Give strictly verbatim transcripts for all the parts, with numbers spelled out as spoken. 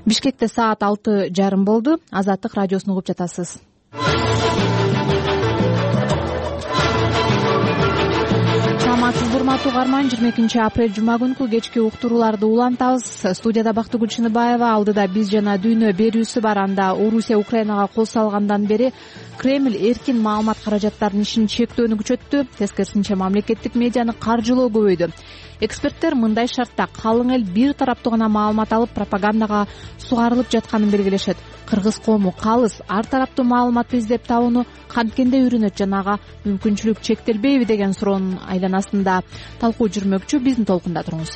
Бишкекте саат алты жарым болду. Азаттык радиосун угуп жатасыз. Саламатсызбы урматтуу угарман, жыйырма экинчи апрель жума күнкү кечки уктурууларды улантабыз. Студияда Бактыгүл Чыныбаева, алдыда биз жана дүйнө берүүсү бар. Анда Орусия Украинага кол салгандан бери Кремль эркин маалымат каражаттарынын ишин чектөөнү күчөттү. Тескерисинче мамлекеттик медианы каржылоо көбөйдү. Эксперттер мындай шартта калың эл бир тараптуу гана маалымат алып пропагандага сугарылып жатканын белгилешет. Кыргыз коому калыс ар тараптуу маалыматты издеп табууну канткенде үйрөнөт, жана ага мүмкүнчүлүк чектелбейби деген суроонун айланасында талкуу жүрмөкчү. Биздин толкунда туруңуз.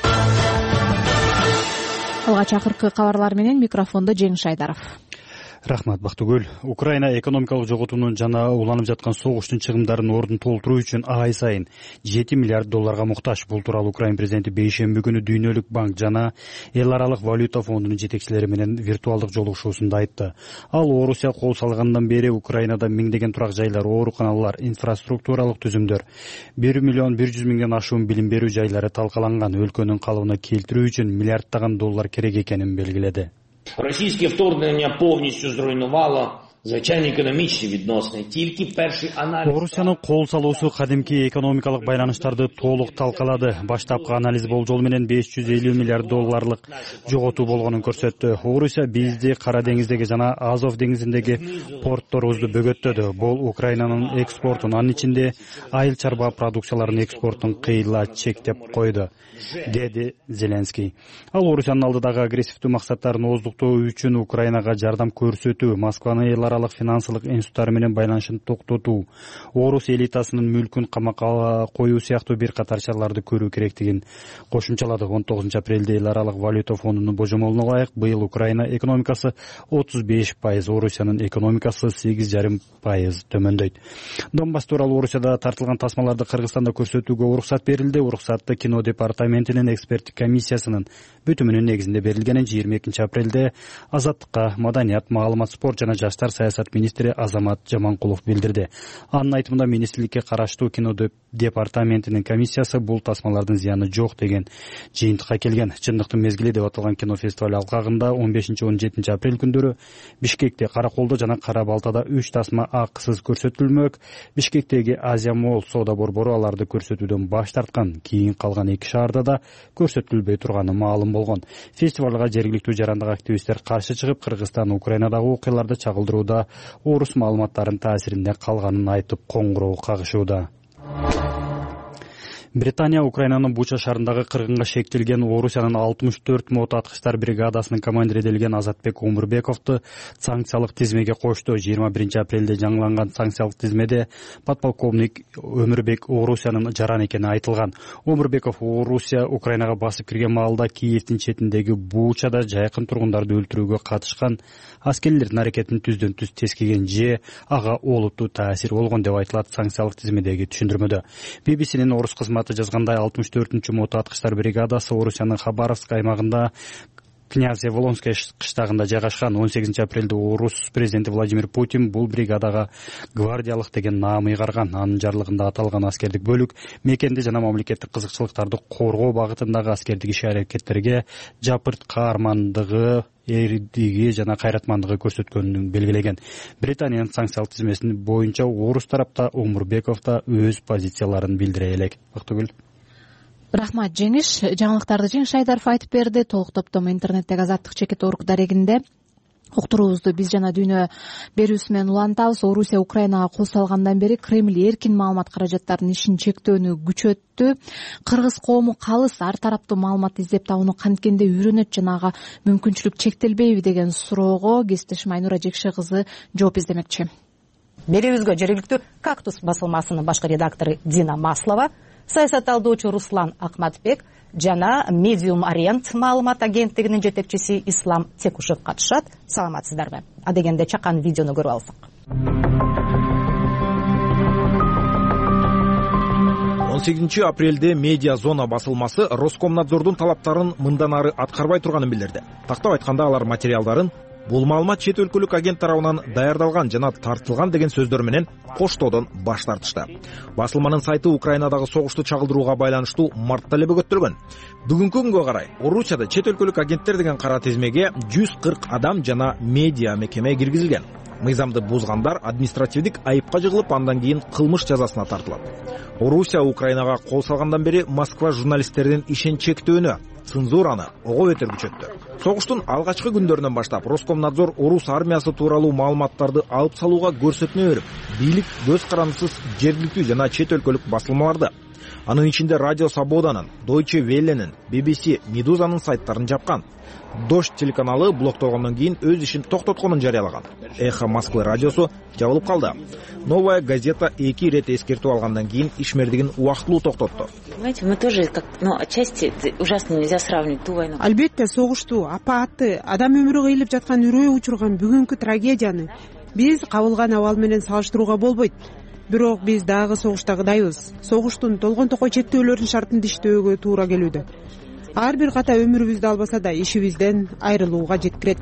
Алгач акыркы кабарлар менен микрофондо Жеңиш Айдаров. Рахмат, Бактыгүл. Украина экономикалык жоготуунун жана уланып жаткан согуштун чыгымдарын ордун толтуруу үчүн ай сайын жети миллиард долларга муктаж. Бул тууралуу Украина президенти бейшемби күнү Дүйнөлүк банк жана Эл аралык валюта фондунун жетекчилери менен виртуалдык жолугушуусунда айтты. Ал Орусия кол салгандан бери Украинада миңдеген турак жайлар, ооруканалар, инфраструктуралык түзүмдөр, бир миллион бир жүз миңден ашуун билим берүү жайлары талкаланган. Өлкөнүн калыбына келтирүү үчүн миллиарддаган доллар керек экенин белгиледи. Російське вторгнення повністю зруйнувало звичайні економічні відносини. Тільки перший аналіз... Орусиянын кол салуусу кадимки экономикалык байланыштарды толук талкалады. Баштапкы анализ болжол менен беш жүз элүү миллиард долларлык жоготуу болгонун көрсөттү. Орусия бизди Кара деңиздеги жана Азов деңизиндеги портторубузду бөгөттөдү. Бул Украинанын экспортун, анын ичинде айыл чарба продукцияларынын экспортун кыйла чектеп койду, деди Зеленский. Ал Орусиянын алдыдагы агрессивдүү максаттарын ооздуктоо үчүн Украинага жардам көрсөтүү, Москваны эл аралык финансылык институттар менен байланышын токтотуу, орус элитасынын мүлкүн камакка коюу сыяктуу бир катар чараларды көрүү керектигин кошумчалады. он тогузунчу апрелде эл аралык валюта фондунун божомолуна ылайык быйыл Украина экономикасы отуз беш пайыз, Орусиянын экономикасы сегиз жарым пайыз төмөндөйт. Донбасс тууралуу Орусияда тартылган тасмаларды Кыргызстанда көрсөтүүгө уруксат берилди. Уруксатты кино департаментинин эксперттик комиссиясынын бүтүмүнүн негизинде берилгенин жыйырма экинчи апрелде Азаттыкка маданият, маалымат, спорт жана жаштар саясат министри Азамат Жаманкулов билдирди. Анын айтымында министрликке караштуу кино департаментинин комиссиясы бул тасмалардын зыяны жок деген жыйынтыкка келген. Чындыктын мезгили деп аталган кинофестиваль алкагында он бешинчи он жетинчи апрель күндөрү Бишкекте, Караколдо жана Кара Балтада үч тасма акысыз көрсөтүлмөк. Бишкектеги Азия Молл соода борбору аларды көрсөтүүдөн баш тарткан. Кийин калган эки шаарда да көрсөтүлбөй турганы маалым болгон. Фестивалга жергиликтүү жарандык активисттер каршы чыгып, Кыргызстан Украинадагы окуяларды чагылдырууда орус маалыматтарынын таасиринде калганын айтып коңгуроо кагышууда. Британия Украинанын Буча шаарындагы кыргынга шектелген Орусиянын алтымыш төрт мото аткычтар бригадасынын командири делген Азатбек Умурбековду санкциялык тизмеге кошту. жыйырма биринчи апрелде жаңыланган санкциялык тизмеде подполковник Өмүрбек Орусиянын жаран экени айтылган. Өмүрбеков Орусия Украинага басып кирген маалда Киевдин четиндеги Бучада жайкын тургундарды өлтүрүүгө катышкан аскерлердин аракетин түздөн түз тескеген же ага олуттуу таасир болгон деп айтылат санкциялык тизмедеги түшүндүрмөдө. би би синин орус кызматы жазгандай алтымыш төртүнчү мото аткычтар бригадасы Орусиянын Хабаровск аймагында Князь-Волонская кыштагында жайгашкан. он сегизинчи апрелде орус президенти Владимир Путин бул бригадага гвардиялык деген наам ыйгарган. Анын жарлыгында аталган аскердик бөлүк мекенди жана мамлекеттик кызыкчылыктарды коргоо багытындагы аскердик иш-аракеттерге жапырт каармандыгы, эрдиги жана кайратмандыгы көрсөткөнүн белгилеген. Британиянын санкциялык тизмеси боюнча орус тарапта Умурбеков да өз позицияларын билдире элек. Бактыгүл. Рахмат, Жеңиш. Жаңылыктарды Жеңиш Айдаров айтып берди. Толук топтому интернеттеги Азаттык чекит орг дарегинде уктуруубузду биз жана дүйнө берүүсү менен улантабыз. Орусия Украинага кол салгандан бери Кремль эркин маалымат каражаттарынын ишин чектөөнү күчөттү. Кыргыз коому калыс ар тараптуу маалымат издеп табууну канткенде үйрөнөт, жана ага мүмкүнчүлүк чектелбейби деген суроого кесиптешим Айнура Жекше кызы жооп издемекчи. Берүүбүзгө жергиликтүү «Кактус» басылмасынын башкы редактору Дина Маслова, саясатталдоочу Руслан Акматбек жана Medium Orient маалымат агенттигинин жетекчиси Ислам Текушев катышат. Саламатсыздарбы? Адегенде чакан видеону көрүп алсак. он сегизинчи апрелде Медиа Зона басылмасы Роскомнадзордун талаптарын мындан ары аткарбай турганын билдирди. Тактап айтканда алар материалдарын Бул маалымат чет өлкөлүк агент тарабынан даярдалган жана тартылган деген сөздөр менен коштоодон баш тартышты. Басылманын сайты Украинадагы согушту чагылдырууга байланыштуу мартта эле бөгөттөлгөн. Бүгүнкү күнгө карай Орусияда чет өлкөлүк агенттер деген кара тизмеге жүз кырк адам жана медиа мекеме киргизилген. Мыйзамды бузгандар административдик айыпка жыгылып, андан кийин кылмыш жазасына тартылат. Орусия Украинага кол салгандан бери Москва журналисттердин ишин чектөөнү, цензураны ого бетер күчөттү. Согуштун алгачкы күндөрүнөн баштап Роскомнадзор орус армиясы тууралуу маалыматтарды алып салууга көрсөтмө берип, бийлик көз карандысыз жергиликтүү жана чет өлкөлүк басылмаларды, анын ичинде Радио Свободанын, Deutsche Welle'нин, би би си, Медузанын сайттарын жапкан. Дождь телеканалы блоктолгондон кийин өз ишин токтотконун жарыялаган. Эхо Москвы радиосу жабылып калды. Новая газета эки ирет эскертүү алгандан кийин ишмердигин убактылуу токтотту. Понимаете, мы тоже как, ну, отчасти ужасно нельзя сравнивать ту войну. Албетте согушту, апаатты, адам өмүрү кыйылып жаткан үрөй учурган бүгүнкү трагедияны биз кабылган абал менен салыштырууга болбойт. Бирок биз дагы согуштагыдайбыз. Согуштун толгон токой чектөөлөрүнүн шартын иштөөгө туура келүүдө. Ар бир ката өмүрүбүздү албаса да ишибизден айрылууга жеткирет.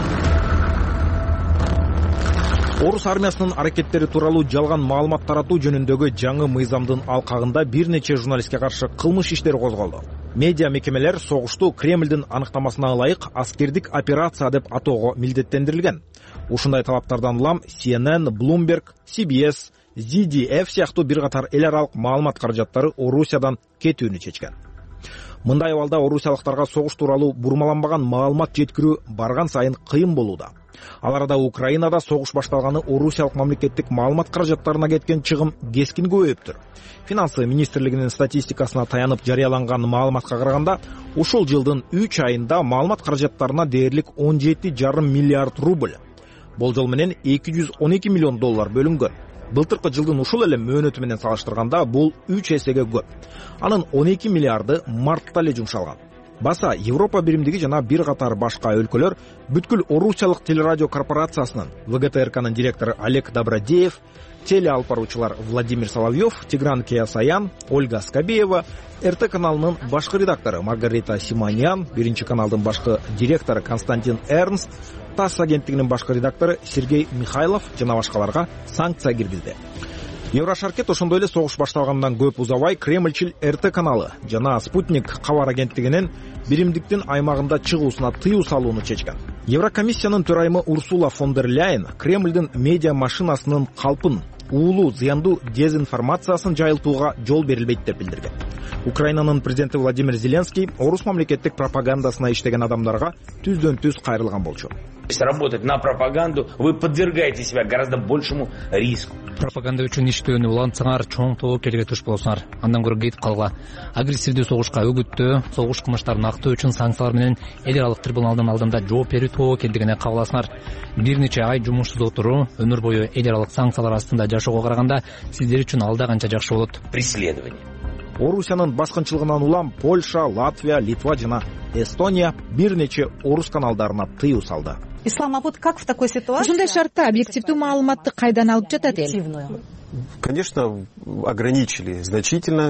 Орус армиясынын аракеттери тууралуу жалган маалымат таратуу жөнүндөгү жаңы мыйзамдын алкагында бир нече журналистке каршы кылмыш иштери козголду. Медиа мекемелер согушту Кремлдин аныктамасына ылайык аскердик операция деп атоого милдеттендирилген. Ушундай талаптардан улам си эн эн, Bloomberg, си би эс, зет ди эф сыяктуу бир катар эл аралык маалымат каражаттары Орусиядан кетүүнү чечкен. Мындай абалда орусиялыктарга согуш тууралуу бурмаланбаган маалымат жеткирүү барган сайын кыйын болууда. Ал арада Украинада согуш башталганы Орусиялык мамлекеттик маалымат каражаттарына кеткен чыгым кескин көбөйүптүр. Финансы министрлигинин статистикасына таянып жарыяланган маалыматка караганда, ушул жылдын үч айында маалымат каражаттарына дээрлик он жети жарым миллиард рубль, болжол менен эки жүз он эки миллион доллар бөлүнгөн. Былтыркы жылдын ушул эле мөөнөтү менен салыштырганда бул үч эсеге көп. Анын он эки миллиарды мартта эле жумшалган. Баса Европа биримдиги жана бир катар башка өлкөлөр бүткүл Орусиялык телерадио корпорациясынын вэ гэ тэ эр канын директору Олег Добродеев, телеалып баруучулар Владимир Соловьев, Тигран Кеясаян, Ольга Скобеева, эр тэ каналынын башкы редактору Маргарита Симонян, биринчи каналдын башкы директору Константин Эрнст, ТАСС агенттигинин башкы редактору Сергей Михайлов жана башкаларга санкция киргизди. Еврошаркет ошондой эле согуш башталгандан көп узабай Кремльчил эр тэ каналы жана Спутник кабар агенттигинин биримдиктин аймагында чыгуусуна тыюу салууну чечкен. Еврокомиссиянын төрайымы Урсула фон дер Ляйен Кремльдин медиа машинасынын калпын, уулуу зыяндуу дезинформациясын жайылтууга жол берилбейт деп билдирген. Украинанын президенти Владимир Зеленский орус мамлекеттик пропагандасына иштеген адамдарга түздөн түз кайрылган болчу. Если работать на пропаганду, вы подвергаете себя гораздо большему риску. Пропаганда үчүн иштөөнү улантсаңар, чоң тобокелге туш болсуңар. Андан көрө кетип калгыла. Агрессивдүү согушка үгүттөө, согуш кылмыштарын актоо үчүн санкциялар менен эл аралык трибуналдын алдында жооп берүү тобокелдигине кабыласыңар. Бир нече ай жумушсуз отуруу, өмүр бою эл аралык санкциялар астында жашоого караганда сиздер үчүн алда канча жакшы болот. Преследование. Орусиянын баскынчылыгынан улам Польша, Латвия, Литва жана Эстония бир нече орус каналдарына тыюу салды. Ислам Абуд, как в такой ситуации? Ушундай шартта объективдүү маалыматты кайдан алып жатат эл? Конечно, ограничили значительно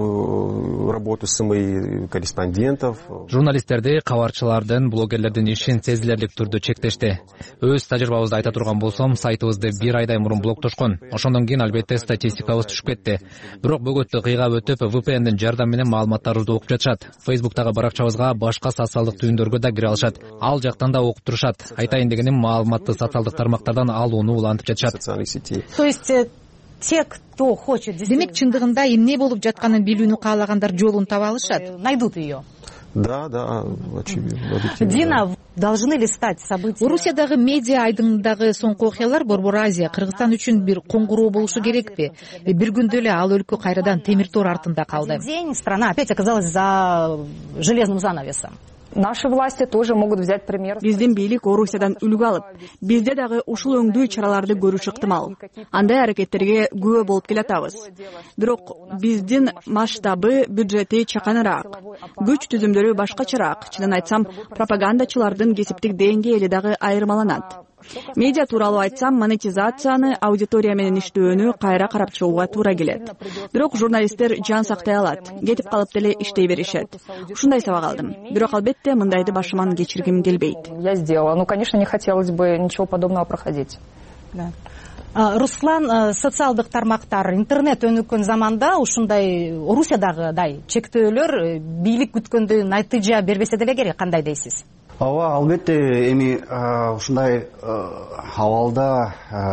работу СМИ, корреспондентов. Журналисттерди, кабарчылардын, блогерлердин ишин сезилерлик түрдө чектешти. Өз тажрыйбабызды айта турган болсом, сайтыбызды бир айдай мурун блоктошкон. Ошондон кийин албетте статистикабыз түшүп кетти. Бирок бөгөттү кыйгап өтүп, вэ пэ эндин жардамы менен маалыматтарыбызды окуп жатышат. Фейсбуктагы баракчабызга башка социалдык түйүндөргө да кире алышат. Ал жактан да окуп турушат. Айтайын дегеним, маалыматты социалдык тармактардан алууну улантып жатышат. То есть те, кто хочет... Демек, чындыгында эмне болуп жатканын билүүнү каалагандар жолун таба алышат. Найдут ее. Да, да, очевидно. Дина, должны ли стать события... Орусиядагы медиа айдыңындагы соңку окуялар Борбор Азия, Кыргызстан үчүн бир коңгуроо болушу керекпи? Бир күндө эле ал өлкө кайрадан темир тор артында калды. День страна опять оказалась за железным занавесом. Наши власти тоже могут взять пример. Биздин бийлик Орусиядан үлгү алып, бизде дагы ушул өңдүү чараларды көрүш ыктымал. Андай аракеттерге күбө болуп келатабыз. Бирок биздин масштабы, бюджети чаканыраак. Күч түзүмдөрү башкачараак. Чынын айтсам, пропагандачылардын кесиптик деңгээли дагы айырмаланат. Медиа тууралуу айтсам, монетизацияны, аудитория менен иштөөнү кайра карап чыгууга туура келет. Бирок журналисттер жан сактай алат, кетип калып деле иштей беришет. Ушундай сабак алдым. Бирок албетте мындайды башыман кечиргим келбейт. Я сделала. Ну, конечно, не хотелось бы ничего подобного проходить. Руслан, социалдык тармактар, интернет өнүккөн заманда ушундай Орусиядагыдай чектөөлөр бийлик күткөндө натыйжа бербесе деле керек, кандай дейсиз? Ооба, албетте, эми ушундай абалда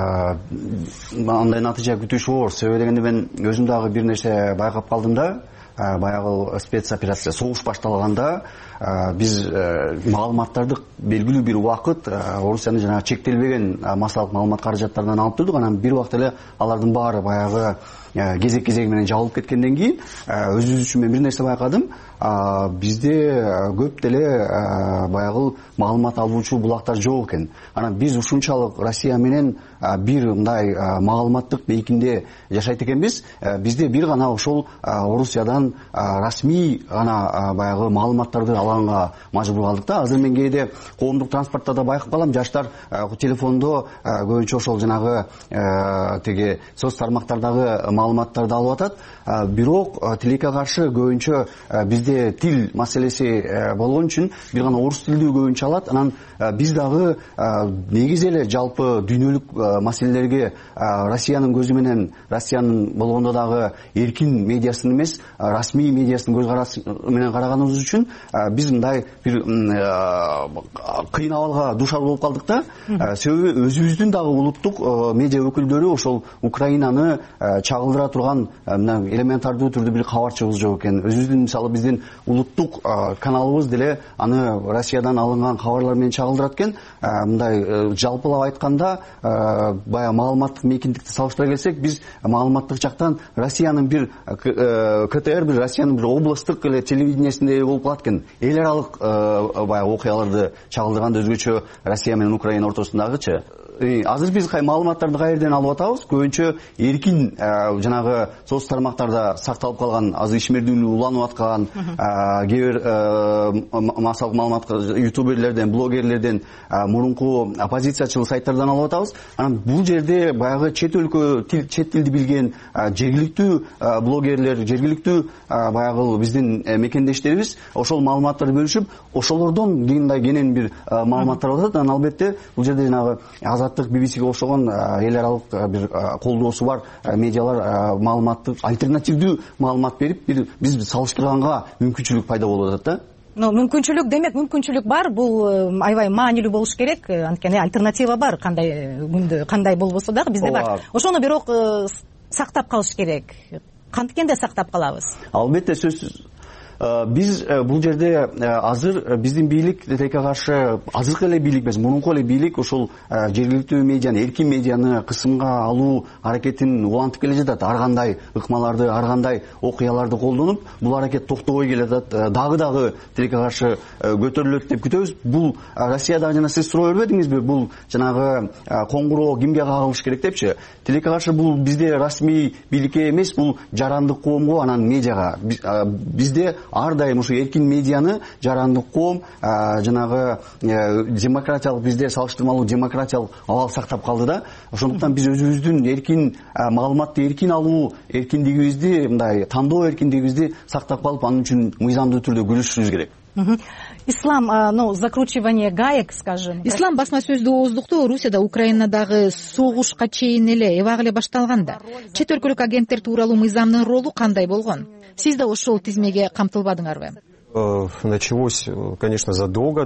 андай натыйжа күтүш оор. Себеби дегенде мен өзүм дагы бир нерсе байкап калдым да, баягы спецоперация согуш башталганда биз маалыматтарды белгилүү бир убакыт Орусиянын жанагы чектелбеген массалык маалымат каражаттарынан алып турдук. Анан бир убакта эле алардын баары баягы кезек кезеги менен жабылып кеткенден кийин өзүбүз үчүн мен бир нерсе байкадым. Бизде көп деле баягы маалымат алуучу булактар жок экен. Анан биз ушунчалык Россия менен бир мындай маалыматтык бейкинде жашайт экенбиз. Бизде бир гана ошол Орусиядан расмий гана баягы маалыматтарды алганга мажбур калдык да. Азыр мен кээде коомдук транспортто да байкап калам, жаштар телефондо көбүнчө ошол жанагы тиги соц тармактардагы маалыматтарды алып атат. Бирок тилекке каршы көбүнчө бизде тил маселеси болгон үчүн бир гана орус тилдүү көбүнчө алат. Анан биз дагы негизи эле жалпы дүйнөлүк маселелерге Россиянын көзү менен, Россиянын болгондо дагы эркин медиасын эмес, расмий медиасын көз карасы менен караганыбыз үчүн биз мындай бир кыйын абалга дуушар болуп калдык да. Себеби өзүбүздүн дагы улуттук медиа өкүлдөрү ошол Украинаны чагылдыра турган элементардуу түрдө бир кабарчыбыз жок экен. Өзүбүздүн мисалы биздин улуттук каналыбыз деле аны Россиядан алынган кабарлар менен чагылдырат экен. Мындай жалпылап айтканда баягы маалыматтык мейкиндикти салыштыра келсек, биз маалыматтык жактан Россиянын бир КТР, бир Россиянын бир областтык эле телевидениесинде болуп калат экен. Эл аралык баягы окуяларды чагылдырганда өзгөчө Россия менен Украина ортосундагычы. Азыр биз маалыматтарды каерден алып атабыз? Көбүнчө эркин жанагы соц тармактарда сакталып калган, азыр ишмердүүлүгү уланып аткан кээ бир массалык маалымат ютуберлерден, блогерлерден, мурунку оппозициячыл сайттардан алып атабыз. Анан бул жерде баягы чет өлкө тил, чет тилди билген жергиликтүү блогерлер, жергиликтүү баягы биздин мекендештерибиз ошол маалыматтарды бөлүшүп, ошолордон кийиндай кенен бир маалыматтар атат. Анан албетте бул жерде жанагы Азаттык, би би сиге окшогон эл аралык бир колдоосу бар медиалар маалыматтык альтернативдүү маалымат берип, бир биз салыштырганга мүмкүнчүлүк пайда болуп атат да. Но мүмкүнчүлүк демек, мүмкүнчүлүк бар, бул аябай маанилүү болуш керек, анткени альтернатива бар, кандай күндө кандай болбосо дагы бизде бар. Ошону бирок сактап калыш керек. Канткенде сактап калабыз? Албетте, сөзсүз. Биз бул жерде азыр биздин бийлик тилекке каршы азыркы эле бийлик эмес, мурунку эле бийлик ошол жергиликтүү медианы, эркин медианы кысымга алуу аракетин улантып келе жатат. Ар кандай ыкмаларды, ар кандай окуяларды колдонуп, бул аракет токтобой келе жатат. Дагы дагы тилекке каршы көтөрүлөт деп күтөбүз. Бул Россияда жана сиз суроо бербедиңизби? Бул жанагы коңгуроо кимге кагылыш керек депчи? Тилекке каршы бул бизде расмий бийликке эмес, бул жарандык коомго, анан медиага. Бизде ар дайым ушу эркин медианы жарандык коом, жанагы демократиялык, бизде салыштырмалуу демократиялык абал сактап калды да. Ошондуктан биз өзүбүздүн эркин маалыматты эркин алуу эркиндигибизди, мындай тандоо эркиндигибизди сактап калып, анын үчүн мыйзамдуу түрдө күрөшүшүбүз керек. Ислам, ну, закручивание гаек, скажем. Ислам басма сөздүү ооздукту Орусияда Украинадагы согушка чейин эле эбак эле башталганда чет өлкөлүк агенттер тууралуу мыйзамдын ролу кандай болгон? Сиз да ошол тизмеге камтылбадыңарбы? Началось, конечно, задолго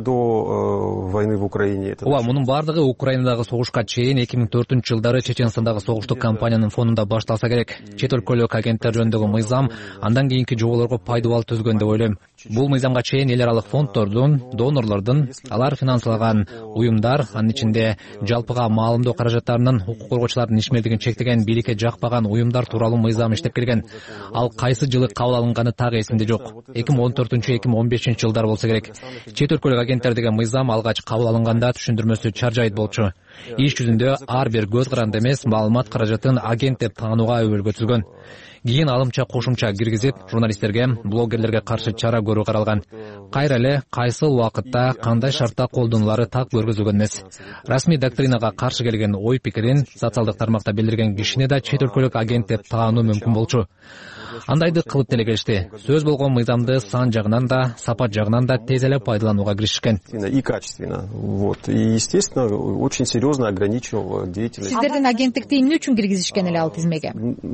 до войны в Украине. Ооба, мунун бардыгы Украинадагы согушка чейин эки миң төртүнчү жылдары Чеченстандагы согуштук кампаниянын фонунда башталса керек. Чет өлкөлүк агенттер жөнүндөгү мыйзам андан кийинки жоболорго пайдалуу түзгөн деп ойлойм. Бул мыйзамга чейин эл аралык фонддордун, донорлордун, алар финансалаган уюмдар, анын ичинде жалпыга маалымдоо каражаттарынын укук коргоочулардын ишмердигин чектеген, бийликке жакпаган уюмдар тууралуу мыйзам иштеп келген. Ал кайсы жылы кабыл алынганы так эсимде жок. эки миң он төртүнчү эки миң он бешинчи жылдар болсо керек. Чет өлкөлүк агенттер деген мыйзам алгач кабыл алынганда түшүндүрмөсү чаржайыт болчу. Иш жүзүндө ар бир көз каранды эмес маалымат каражатын агент деп таанууга өбөлгөтүлгөн. кийин алымча кошумча киргизип журналисттерге, блогерлерге каршы чара көрүү каралган. Кайра эле кайсыл убакытта кандай шартта колдонулары так көргөзүлгөн эмес. Расмий доктринага каршы келген ой пикирин социалдык тармакта билдирген кишини да чет өлкөлүк агент деп таануу мүмкүн болчу. Андайды кылып деле келишти. Сөз болгон мыйзамды сан жагынан да, сапат жагынан да тез эле пайдаланууга киришкен. И качественно. Вот. И, естественно, очень серьезно ограничил деятельность. Сиздердин агенттикти эмне үчүн киргизишкен эле ал тизмеге?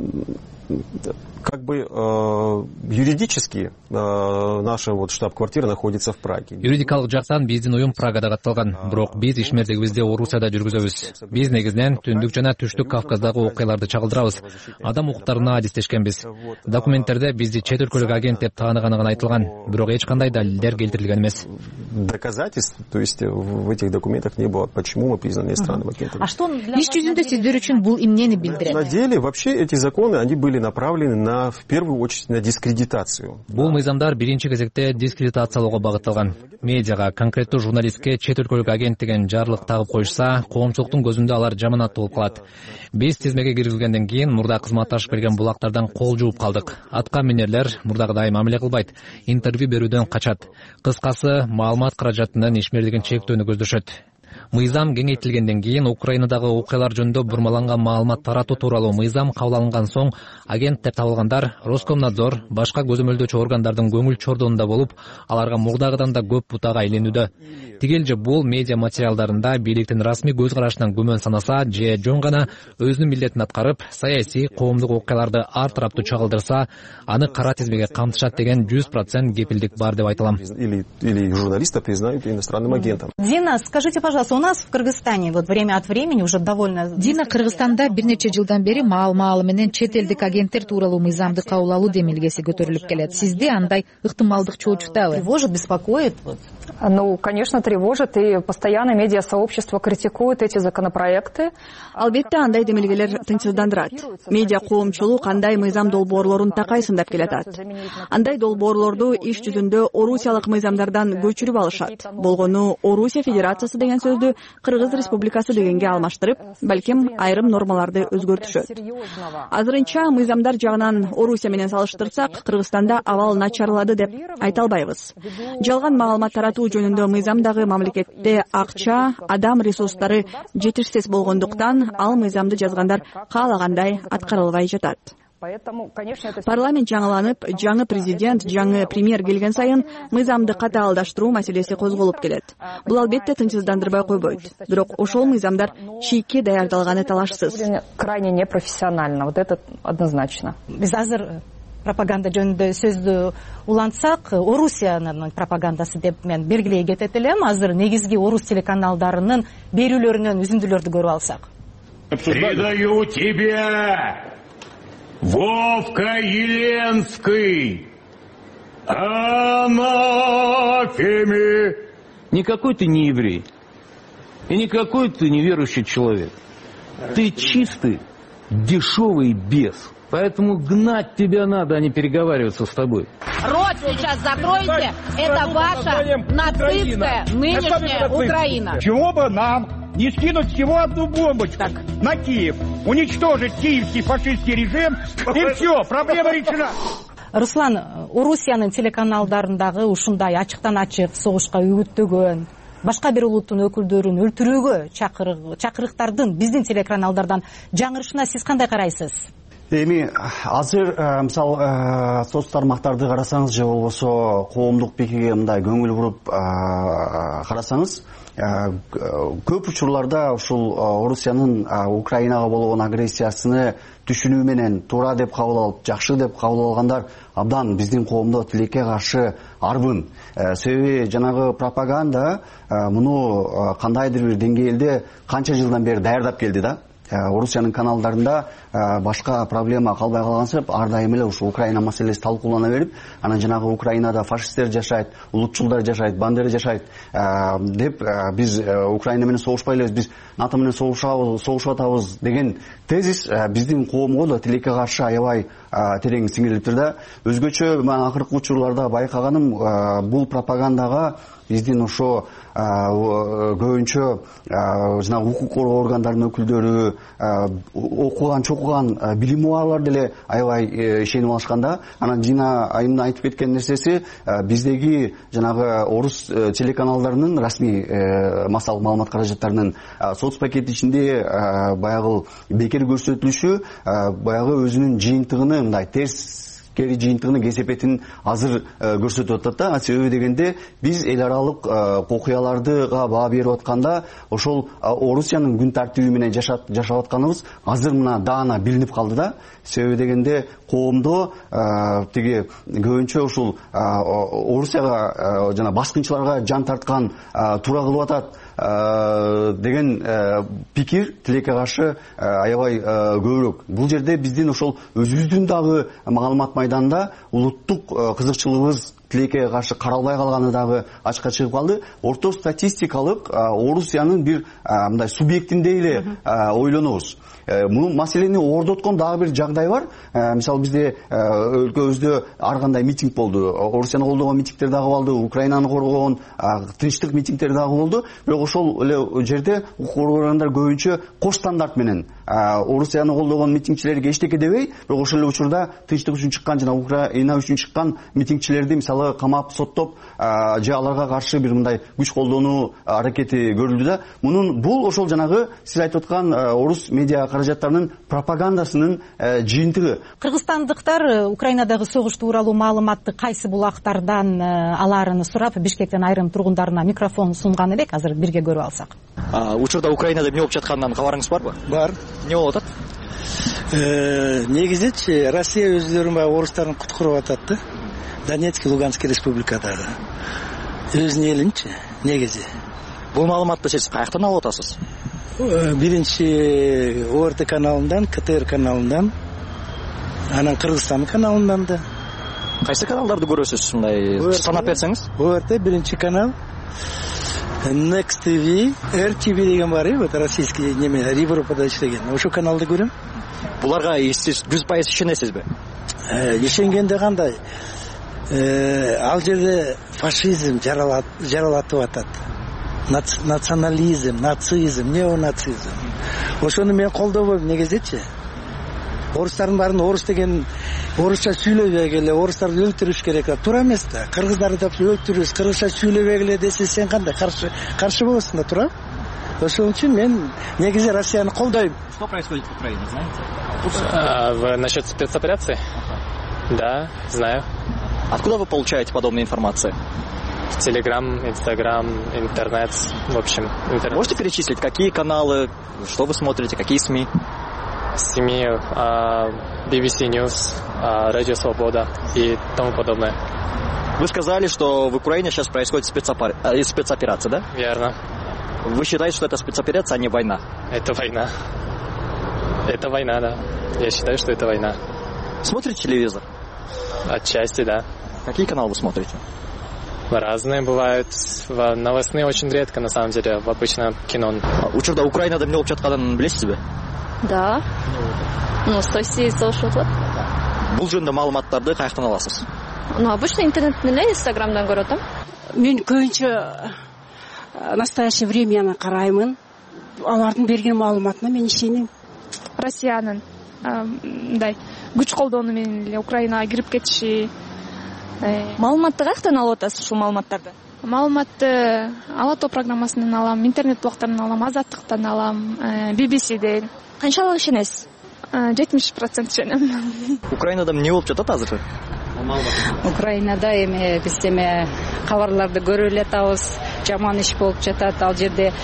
Как бы э, юридически э, наша вот штаб-квартира находится в Праге. Юридикалык жактан биздин уюм Прагада катталган, бирок биз ишмердигибизди Орусияда жүргүзөбүз. Биз негизинен түндүк жана түштүк Кавказдагы окуяларды чагылдырабыз. Адам укуктарына адистешкенбиз. Документтерде бизди чет өлкөлүк агент деп тааныганы айтылган, бирок эч кандай далилдер келтирилген эмес. Доказательств, то есть в этих документах не было, почему мы признаны иностранным агентом. А что иш жүзүндө сиздер үчүн бул эмнени билдирет? На деле вообще эти законы, они были направлены на, в первую очередь, на дискредитацию. Бул мыйзамдар биринчи кезекте дискредитациялоого багытталган. Медиага, конкреттүү журналистке чет өлкөлүк агент деген жарлык тагып коюшса, коомчулуктун көзүндө алар жаманаттуу болуп калат. Биз тизмеге киргизилгенден кийин мурда кызматташып келген булактардан кол жууп калдык. Атка минерлер мурдагыдай мамиле кылбайт, интервью берүүдөн качат. Кыскасы, маалымат каражатынын ишмердигин чектөөнү көздөшөт. Мыйзам кеңейтилгенден кийин Украинадагы окуялар жөнүндө бурмаланган маалымат таратуу тууралуу мыйзам кабыл алынган соң, агент деп табылгандар Роскомнадзор, башка көзөмөлдөөчү органдардын көңүл чордонунда болуп, аларга мурдагыдан да көп бутага айланууда. Тигел же бул медиа материалдарында бийликтин расмий көз карашынан күмөн санаса, же жөн гана өзүнүн милдетин аткарып, саясий, коомдук окуяларды ар тараптуу чагылдырса, аны кара тизмеге камтышат деген жүз процент кепилдик бар деп айтылам. Или, или журналиста признают иностранным агентом. Дина, скажите, пожалуйста, у нас в Кыргызстане вот время от времени уже довольно... Дина, Кыргызстанда бир нече жылдан бери маал-маалы менен чет элдик агенттер тууралуу мыйзамды кабыл алуу демилгеси көтөрүлүп келет. Сизди андай ыктымалдык чоочуктабы? Тревожит, беспокоит? Вот. Ну, конечно, тревожит, и постоянно медиасообщество критикует эти законопроекты. Албетте андай демилгелер тынчсыздандырат. Медиа коомчулук андай мыйзам долбоорлорун такайсындап келатат. Андай долбоорлорду иш жүзүндө орусиялык мыйзамдардан көчүрүп алышат. Болгону Орусия Федерациясы деген сөздү Кыргыз Республикасы дегенге алмаштырып, балким айрым нормаларды өзгөртүшөт. Азырынча мыйзамдар жагынан Орусия менен салыштырсак, Кыргызстанда абал начарлады деп айта албайбыз. Жалган маалымат таратуу жөнүндө мыйзамдагы мамлекетте акча, адам ресурстары жетишсиз болгондуктан ал мыйзамды жазгандар каалагандай аткарылбай жатат. Парламент жаңыланып, жаңы президент, жаңы премьер келген сайын мыйзамды катаалдаштыруу маселеси козголуп келет. Бул албетте тынчсыздандырбай койбойт. Бирок ошол мыйзамдар чийикке даярдалганы талашсыз. Крайне непрофессионально, вот это однозначно. Биз азыр пропаганда жөнүндө сөздү улантсак, Орусиянын пропагандасы деп мен белгилей кетет элем. Азыр негизги орус телеканалдарынын берүүлөрүнөн үзүндүлөрдү көрүп алсак. Предаю тебе, Вовка Еленский, анафеме. Никакой ты не еврей, и никакой ты неверующий человек. Ты чистый, дешевый бес. Поэтому гнать тебя надо, а не переговариваться с тобой. Рот сейчас закройте, это ваша нацистская нынешняя Украина. Чего бы нам не скинуть всего одну бомбочку так. на Киев, уничтожить киевский фашистский режим, и все, проблема решена. Руслан, Орусиянын телеканалдарындагы ушундай ачыктан ачык согушка үгүттөгөн, башка бир улуттун өкүлдөрүн өлтүрүүгө чакырыктардын биздин телеканалдардан жаңырышына сиз кандай карайсыз? Эми азыр мисалы соц тармактарды карасаңыз же болбосо коомдук пикирге мындай көңүл буруп карасаңыз, көп учурларда ушул Орусиянын Украинага болгон агрессиясыны түшүнүү менен туура деп кабыл алып, жакшы деп кабыл алгандар абдан биздин коомдо тилекке каршы арбын. Себеби жанагы пропаганда муну кандайдыр бир деңгээлде канча жылдан бери даярдап келди да. Орусиянын каналдарында башка проблема калбай калгансып, ар дайым эле ушу Украина маселеси талкуулана берип, анан жанагы Украинада фашисттер жашайт, улутчулдар жашайт, бандера жашайт деп биз Украина менен согушпай элебиз, биз НАТО менен согушуп атабыз деген тезис биздин коомго да тилекке каршы аябай терең сиңирилиптир да. Өзгөчө мен акыркы учурларда байкаганым, бул пропагандага биздин ошо көбүнчө жанагы укук коргоо органдарынын өкүлдөрү, окуган чокуган билими барлар деле аябай ишенип алышканда, анан Дина айымдын айтып кеткен нерсеси биздеги жанагы орус телеканалдарынын расмий массалык маалымат каражаттарынын соц пакети ичинде баягы бекер көрсөтүлүшү баягы өзүнүн жыйынтыгыны мындай терс кери жыйынтыгынын кесепетин азыр көрсөтүп атат да. Себеби дегенде биз эл аралык окуяларга баа берип атканда ошол Орусиянын күн тартиби менен жашап атканыбыз азыр мына даана билинип калды да. Себеби дегенде коомдо тиги көбүнчө ушул Орусияга жана баскынчыларга жан тарткан туура кылып атат деген пикир тилекке каршы аябай көбүрөөк. Бул жерде биздин ошол өзүбүздүн дагы маалымат майданында улуттук кызыкчылыгыбыз тилекке каршы каралбай калганы дагы ачыкка чыгып калды. Орто статистикалык Орусиянын бир мындай субъектиндей эле ойлонобуз. Муну маселени ордоткон дагы бир жагдай бар. Мисалы бизде өлкөбүздө ар кандай митинг болду. Орусияны колдогон митингдер дагы болду, Украинаны коргогон тынчтык митингдер дагы болду. Бирок ошол эле жерде укук органдар көбүнчө кош стандарт менен Орусияны колдогон митингчилерге эчтеке дебей, бирок ошол эле учурда тынчтык үчүн чыккан жана Украина үчүн чыккан митингчилерди мисалы камап, соттоп, же аларга каршы бир мындай күч колдонуу аракети көрүлдү да. Мунун бул ошол жанагы сиз айтып аткан орус медиа каражаттарынын пропагандасынын жыйынтыгы. Кыргызстандыктар Украинадагы согуш тууралуу маалыматты кайсы булактардан алаарын сурап, Бишкектен айрым тургундарына микрофон сунган элек. Азыр бирге көрүп алсак. Учурда Украинада эмне болуп жатканынан кабарыңыз барбы? Бар. Эмне болуп атат? Негизичи Россия өздөрүн баягы орустарын куткуруп атат да. Донецк, Луганский республикадагы өзүнүн элинчи негизи. Бул маалыматты сиз каяктан алып атасыз? Биринчи О Р Т каналынан, К Т Р каналынан, анан Кыргызстан каналынан да. Кайсы каналдарды көрөсүз, мындай санап берсеңиз? О Р Т биринчи канал, Next T V, Р Т В деген бар, вот российский неме, Европада иштеген. Ошол каналды көрөм. Буларга сиз жүз пайыз ишенесизби? Ишенгенде кандай? Ал жерде фашизм жаралатып атат. Национализм, нацизм, неонацизм. Ошону мен колдобойм негизичи. Орустардын баарын орус деген орусча сүйлөбөгеле, орустарды өлтүрүш керек деп туура эмес да. Кыргыздарды да өлтүрүш, кыргызча сүйлөбөгеле десе сен кандай каршы каршы болосуң да, туура? Ошон үчүн мен негизи Россияны колдойм. Что происходит в Украине, знаете? Вы насчет спецоперации? Да, знаю. Откуда вы получаете подобную информацию? Телеграм, Инстаграм, интернет, в общем. Интернет. Можете перечислить, какие каналы, что вы смотрите, какие СМИ? СМИ, Би Би Си News, Радио Свобода и тому подобное. Вы сказали, что в Украине сейчас происходит спецопер... спецоперация, да? Верно. Вы считаете, что это спецоперация, а не война? Это война. Это война, да. Я считаю, что это война. Смотрите телевизор? Отчасти, да. Какие каналы вы смотрите? Разные бывают. Новостные очень редко, на самом деле. Обычно кино. Учурда Украинада эмне болуп жатканын билесизби? Да. Ну, сто сегиз болуп атат. Бул жөнүндө маалыматтарды каяктан аласыз? Ну, обычно интернеттен эле, Инстаграмдан көрүп атам. Мен көбүнчө настоящее времяны караймын. Алардын берген маалыматына мен ишенем. Россиянын мындай күч колдонуу менен эле Украинага кирип кетиши. Маалыматты каяктан алып атасыз ушул маалыматтарды? Маалыматты Ала Тоо программасынан алам, интернет блогторунан алам, Азаттыктан алам, Би Би Сиден. Канчалык ишенесиз? жетимиш процент ишенем. Украинада эмне болуп жатат азыр? Украинада эми биз эми кабарларды көрүп эле атабыз. Жаман иш болуп жатат. Ал жерде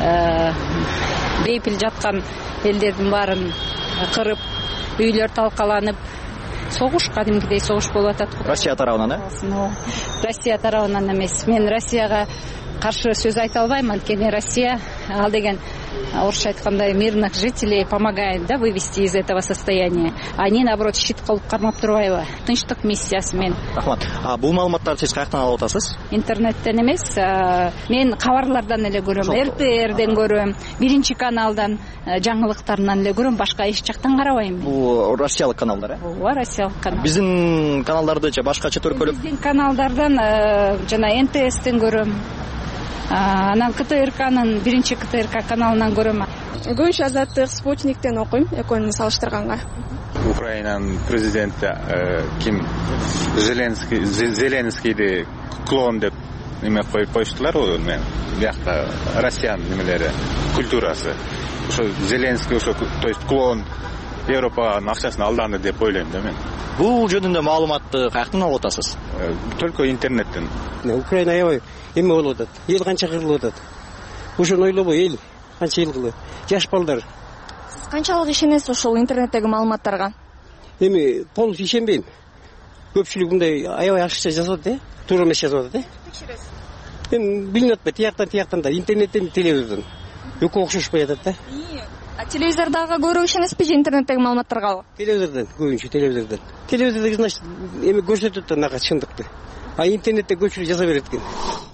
бейпил жаткан элдердин баарын кырып, үйлөр талкаланып, согуш, кадимкидей согуш болуп атат. Россия тарабынан, э? Россия тарабынан эмес. Мен Россияга каршы сөз айта албайм, анткени Россия ал деген орусча айтканда мирных жителей помогает, да, вывести из этого состояния. Они, наоборот, щит кылып кармап турбайбы? Тынчтык миссиясы мен. Рахмат. А бул маалыматтарды сиз каяктан алып атасыз? Интернеттен эмес, мен кабарлардан эле көрөм, Р Т Рден көрөм, биринчи каналдан, жаңылыктарынан эле көрөм, башка эч жактан карабайм. Бул россиялык каналдар, э? Ооба, россиялык канал. Биздин каналдарды же башка чет өлкөлүк? Биздин каналдардан жана Н Т Стен көрөм. анан КТРКнын биринчи КТРК каналынан көрөм. Көбүнчө Азаттык, Спутниктен окуйм, экөөнүн салыштырганга. Украинанын президенти ким Зеленский Зеленскийди клон деп эме коюп коюштулар го. Мен биякта Россиянын немелери культурасы. Ошо Зеленский ошо то есть клон Европанын акчасын алданды деп ойлойм да мен. Бул жөнүндө маалыматты каяктан алып атасыз? Только интернеттен. Украина аябай эме болуп атат. Эл канча кырылып атат. Ошону ойлобой эл канча эл кылып. Жаш балдар. Сиз канчалык ишенесиз ошол интернеттеги маалыматтарга? Эми полностью ишенбейм. Көпчүлүк мындай аябай ашыкча жазып атат, э? Туура эмес жазып атат, э? Текшересиз? Эми билинип атпайт, тияктан тияктан да, интернеттен, телевизордон. Экөө окшошпой атат да. А телевизордагы көбүрөөк ишенесизби же интернеттеги маалыматтарга? Телевизордон, көбүнчө телевизордон. Телевизордо значит эми көрсөтөт да нага чындыкты. А интернетте көпчүлүк жаза берет экен.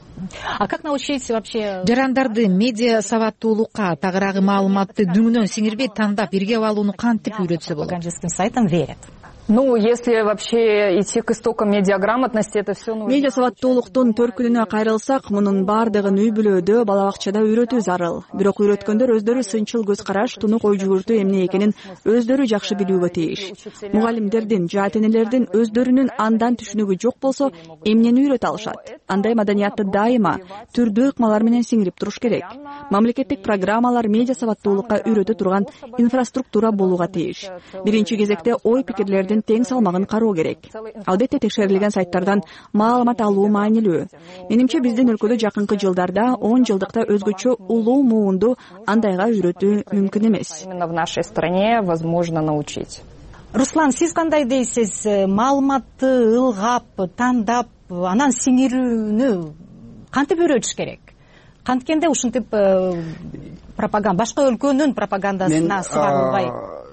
А как научить вообще жарандарды медиа сабаттуулукка, тагыраагы маалыматты дүңүнөн сиңирбей тандап иргеп алууну кантип үйрөтсө болот? Пропагандистским сайтам верят. Ну, если вообще идти к истокам медиаграмотности, это все нужно. Медиа сабаттуулуктун төркүнүнө кайрылсак, мунун баардыгын үй бүлөдө, бала бакчада үйрөтүү зарыл. Бирок үйрөткөндөр өздөрү сынчыл көз караш, тунук ой жүгүртүү эмне экенин өздөрү жакшы билүүгө тийиш. Мугалимдердин, жаат энелердин өздөрүнүн андан түшүнүгү жок болсо, эмнени үйрөтө алышат? Андай маданиятты дайыма түрдүү ыкмалар менен сиңирип туруш керек. Мамлекеттик программалар медиа сабаттуулукка үйрөтө турган инфраструктура болууга тийиш. Биринчи кезекте ой пикирлердин тең салмагын кароо керек. Албетте текшерилген сайттардан маалымат алуу маанилүү. Менимче биздин өлкөдө жакынкы жылдарда он жылдыкта өзгөчө улуу муунду андайга үйрөтүү мүмкүн эмес. Именно в нашей стране возможно научить. Руслан, сиз кандай дейсиз? Маалыматты ылгап, тандап, анан сиңирүүнү кантип үйрөтүш керек? Канткенде ушинтип пропаганда, башка өлкөнүн пропагандасына сыбарылбай.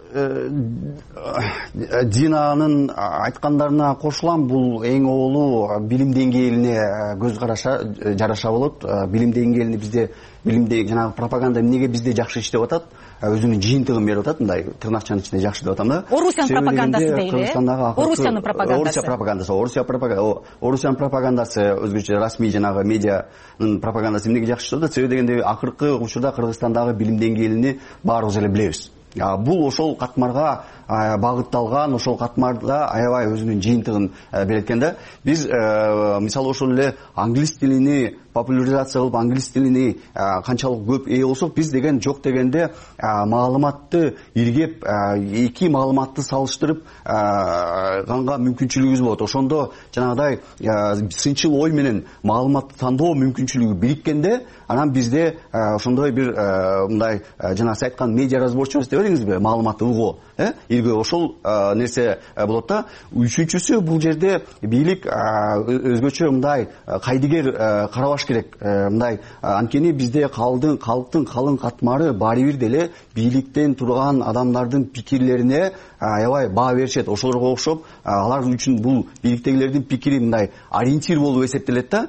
Динанын айткандарына кошулам, бул эң оолу билим деңгээлине көз караша жараша болот. Билим деңгээлини бизде билимде жанагы пропаганда эмнеге бизде жакшы иштеп атат, өзүнүн жыйынтыгын берип атат, мындай тырнакчанын ичинде жакшы деп атам да. Орусиянын пропагандасы дейли, э? Орусиянын пропагандасы. Орусия пропагандасы, Орусия пропаганда, Орусиянын пропагандасы өзгөчө расмий жанагы медианын пропагандасы эмнеге жакшы иштеп атат? Себеби дегенде акыркы учурда Кыргызстандагы билим деңгээлини баарыбыз эле билебиз. Бул ошол катмарга багытталган, ошол катмарда аябай өзүнүн жыйынтыгын берет экен да. Биз мисалы ошол эле англис тилини популяризация кылып, англис тилини канчалык көп ээ болсок, биз деген жок дегенде маалыматты иргеп, эки маалыматты салыштырып ганга мүмкүнчүлүгүбүз болот. Ошондо жанагыдай сынчыл ой менен маалыматты тандоо мүмкүнчүлүгү бириккенде, анан бизде ошондой бир мындай жана сиз айткан медиа разборчивость деп элеңизби, маалыматты ылгоо, э? Ирге ошол нерсе болот да. Үчүнчүсү, бул жерде бийлик өзгөчө мындай кайдыгер карабаш керек. Мындай анткени бизде калдын калктын калың катмары баары бир деле бийликтен турган адамдардын пикирлерине аябай баа беришет. Ошолорго окшоп, алар үчүн бул бийликтегилердин пикири мындай ориентир болуп эсептелет да.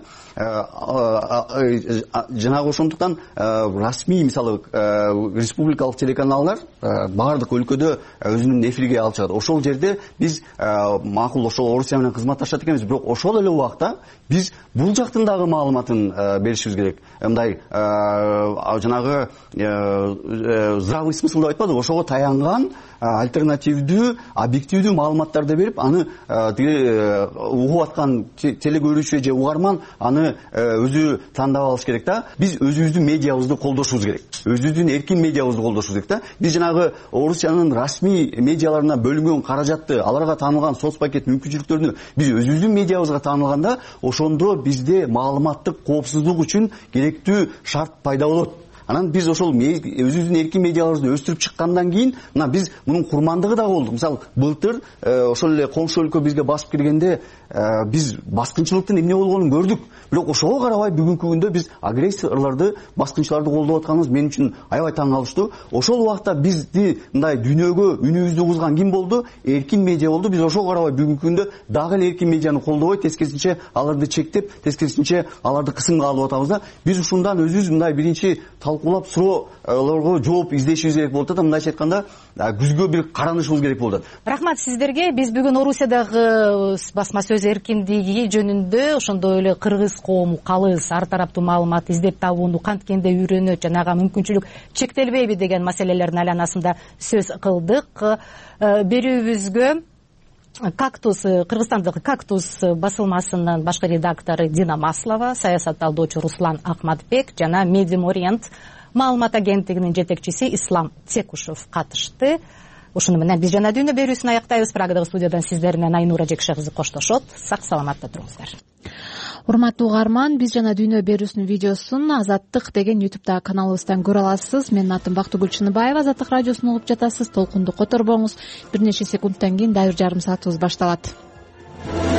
Жанагы ошондуктан расмий мисалы республикалык телеканалдар баардык өлкөдө өзүнүн эфирге алып чыгат. Ошол жерде биз макул ошол Орусия менен кызматташат экенбиз, бирок ошол эле убакта биз бул жактын дагы маалыматын беришибиз керек. Мындай жанагы здравый смысл деп айтпадыбы, ошого таянган альтернативдүү, объективдүү маалыматтарды берип, аны угуп аткан телекөрүүчү же угарман аны өзү тандап алыш керек да. Биз өзүбүздүн медиабызды колдошубуз керек. Өзүбүздүн эркин медиабызды колдошубуз керек да. Биз жанагы Орусиянын расмий медиаларына бөлүнгөн каражатты, аларга таанылган соцпакет мүмкүнчүлүктөрүнү биз өзүбүздүн медиабызга таанылганда, ошондо бизде маалыматтык коопсуздук үчүн керектүү шарт пайда болот. Анан биз ошол өзүбүздүн эркин медиаларыбызды өстүрүп чыккандан кийин, мына биз мунун курмандыгы да болдук. Мисалы, былтыр ошол эле коңшу өлкө бизге басып киргенде биз баскынчылыктын эмне болгонун көрдүк. Бирок ошого карабай бүгүнкү күндө биз агрессорлорду, баскынчыларды колдоп атканыбыз мен үчүн аябай таң калыштуу. Ошол убакта бизди мындай дүйнөгө үнүбүздү кузган ким болду? Эркин медиа болду. Биз ошого карабай бүгүнкү күндө дагы эле эркин медианы колдобой, тескерисинче аларды чектеп, тескерисинче аларды кысымга алып атабыз да. Биз ушундан өзүбүз мындай биринчи талкуулап суроолорго жооп издешибиз керек болуп атат. Мындайча айтканда күзгө бир каранышыбыз керек болуп атат. Рахмат сиздерге. Биз бүгүн Орусиядагы басма сөз эркиндиги жөнүндө, ошондой эле кыргыз коому калыс ар тараптуу маалымат издеп табууну канткенде үйрөнөт, жанагы мүмкүнчүлүк чектелбейби деген маселелердин айланасында сөз кылдык. Берүүбүзгө Кактус, Кыргызстандагы Кактус басылмасынын башкы редактору Дина Маслова, саясат талдоочу Руслан Акматбек жана Медиум Ориент маалымат агенттигинин жетекчиси Ислам Цекушев катышты. Ушуну менен биз жана дүйнө берүүсүн аяктайбыз. Прагадагы студиядан сиздер менен Айнура Жекше кызы коштошот. Сак саламатта туруңуздар. Урматтуу угарман, биз жана дүйнө берүүсүнүн видеосун Азаттык деген YouTube каналыбыздан көрө аласыз. Менин атым Бактыгүл Чыныбаева. Азаттык радиосун угуп жатасыз. Толкунду которбоңуз. Бир нече секундтан кийин дайыр жарым саатыбыз башталат.